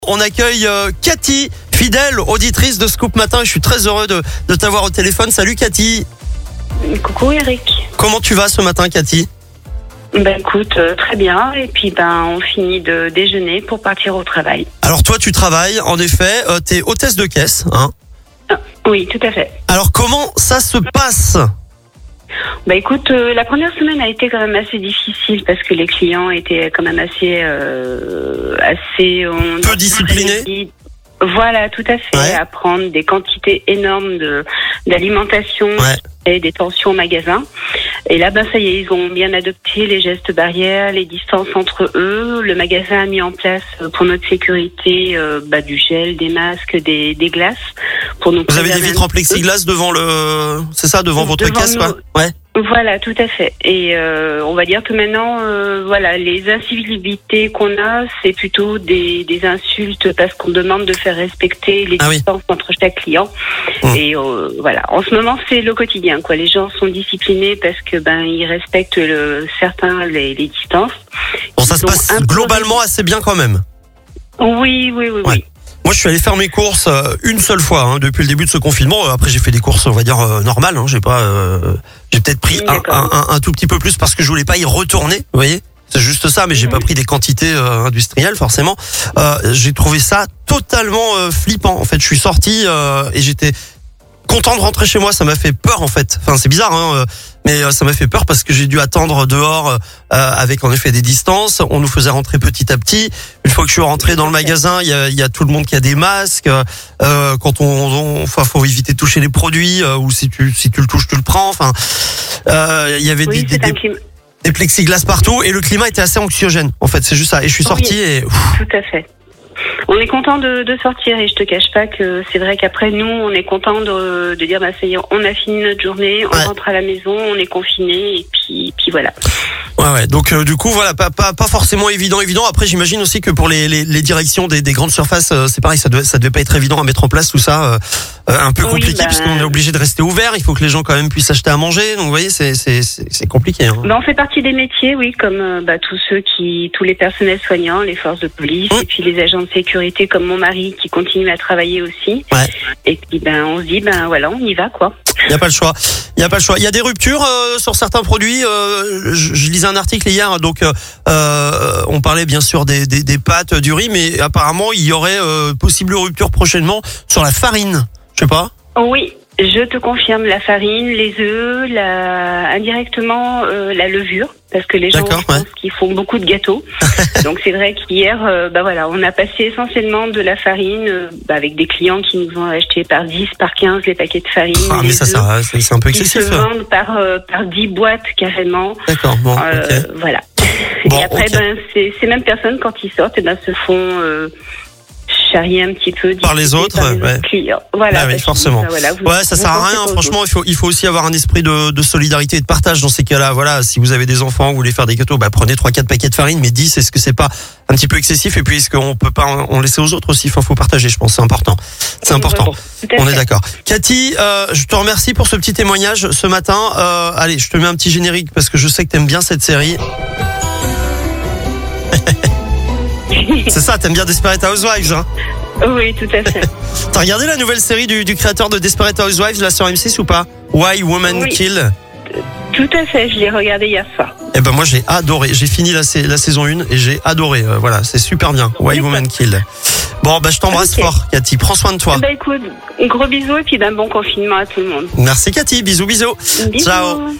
On accueille Cathy, fidèle auditrice de Scoop Matin. Je suis très heureux de t'avoir au téléphone. Salut Cathy. Coucou Eric. Comment tu vas ce matin, Cathy? Écoute, très bien. Et puis on finit de déjeuner pour partir au travail. Alors toi tu travailles, en effet, t'es hôtesse de caisse, hein? Oui, tout à fait. Alors comment ça se passe? Écoute, la première semaine a été quand même assez difficile parce que les clients étaient quand même assez Peu disciplinés. Voilà, tout à fait. Ouais. À prendre des quantités énormes d'alimentation et des tensions au magasin. Et là, ça y est, ils ont bien adopté les gestes barrières, les distances entre eux. Le magasin a mis en place pour notre sécurité du gel, des masques, des glaces pour nous. Vous avez des vitres en plexiglas devant devant votre caisse, quoi? Ouais. Voilà, tout à fait. Et on va dire que maintenant, les incivilités qu'on a, c'est plutôt des insultes parce qu'on demande de faire respecter les distances entre chaque client. Et en ce moment, c'est le quotidien, quoi. Les gens sont disciplinés parce que ils respectent certains les distances. Bon, ça se passe globalement assez bien quand même. Oui. Moi, je suis allé faire mes courses une seule fois depuis le début de ce confinement. Après, j'ai fait des courses, on va dire normales. J'ai peut-être pris un tout petit peu plus parce que je voulais pas y retourner. Vous voyez, c'est juste ça. Mais j'ai pas pris des quantités industrielles forcément. J'ai trouvé ça totalement flippant. En fait, je suis sorti et j'étais content de rentrer chez moi. Ça m'a fait peur en fait. Enfin, c'est bizarre, mais ça m'a fait peur parce que j'ai dû attendre dehors avec en effet des distances. On nous faisait rentrer petit à petit. Une fois que je suis rentré dans le magasin, il y a tout le monde qui a des masques. Quand faut éviter de toucher les produits ou si tu le touches, tu le prends. Enfin, il y avait des plexiglas partout et le climat était assez anxiogène. En fait, c'est juste ça. Et je suis sorti et tout à fait. On est content de sortir et je te cache pas que c'est vrai qu'après nous on est content de dire ça y est, on a fini notre journée, on rentre à la maison, on est confiné et puis voilà. Ouais. Donc du coup voilà, pas forcément évident. Après j'imagine aussi que pour les directions des grandes surfaces, c'est pareil, ça devait pas être évident à mettre en place tout ça, un peu compliqué parce qu'on est obligé de rester ouvert. Il faut que les gens quand même puissent acheter à manger. Donc vous voyez, c'est compliqué. On fait partie des métiers, oui, comme tous les personnels soignants, les forces de police et puis les agents de sécurité comme mon mari qui continue à travailler aussi. Ouais. Et puis on se dit on y va quoi. Il n'y a pas le choix. Il y a des ruptures sur certains produits. Je lisais un article hier, donc on parlait bien sûr des pâtes, du riz, mais apparemment il y aurait possible rupture prochainement sur la farine. Je sais pas. Oui. Je te confirme, la farine, les œufs, indirectement la levure, parce que les gens pensent qu'ils font beaucoup de gâteaux. Donc c'est vrai qu'hier, on a passé essentiellement de la farine avec des clients qui nous ont acheté par 10, par 15 les paquets de farine. Ah mais ça c'est un peu excessif. Ils se vendent par 10 boîtes carrément. D'accord, bon. Voilà. Bon, et après, ces mêmes personnes, quand ils sortent, se font charrier un petit peu par les autres, clients. Voilà, forcément. Ça sert à rien. Franchement, il faut aussi avoir un esprit de solidarité et de partage dans ces cas-là. Voilà, si vous avez des enfants, vous voulez faire des gâteaux, prenez 3-4 paquets de farine, mais 10, est-ce que c'est pas un petit peu excessif? Et puis est-ce qu'on peut pas en laisser aux autres aussi? Faut partager, je pense, c'est important. C'est important. On est d'accord. Cathy, je te remercie pour ce petit témoignage ce matin. Allez, je te mets un petit générique parce que je sais que t'aimes bien cette série. C'est ça, t'aimes bien Desperate Housewives, hein? Oui, tout à fait. T'as regardé la nouvelle série du créateur de Desperate Housewives, là, sur M6 ou pas? Why Women Kill? Tout à fait, je l'ai regardé hier soir. Moi j'ai adoré, j'ai fini la saison 1 et j'ai adoré, voilà, c'est super bien. Why Women Kill. Bon, je t'embrasse fort, Cathy, prends soin de toi. Écoute, gros bisous et puis bon confinement à tout le monde. Merci Cathy, bisous. Ciao.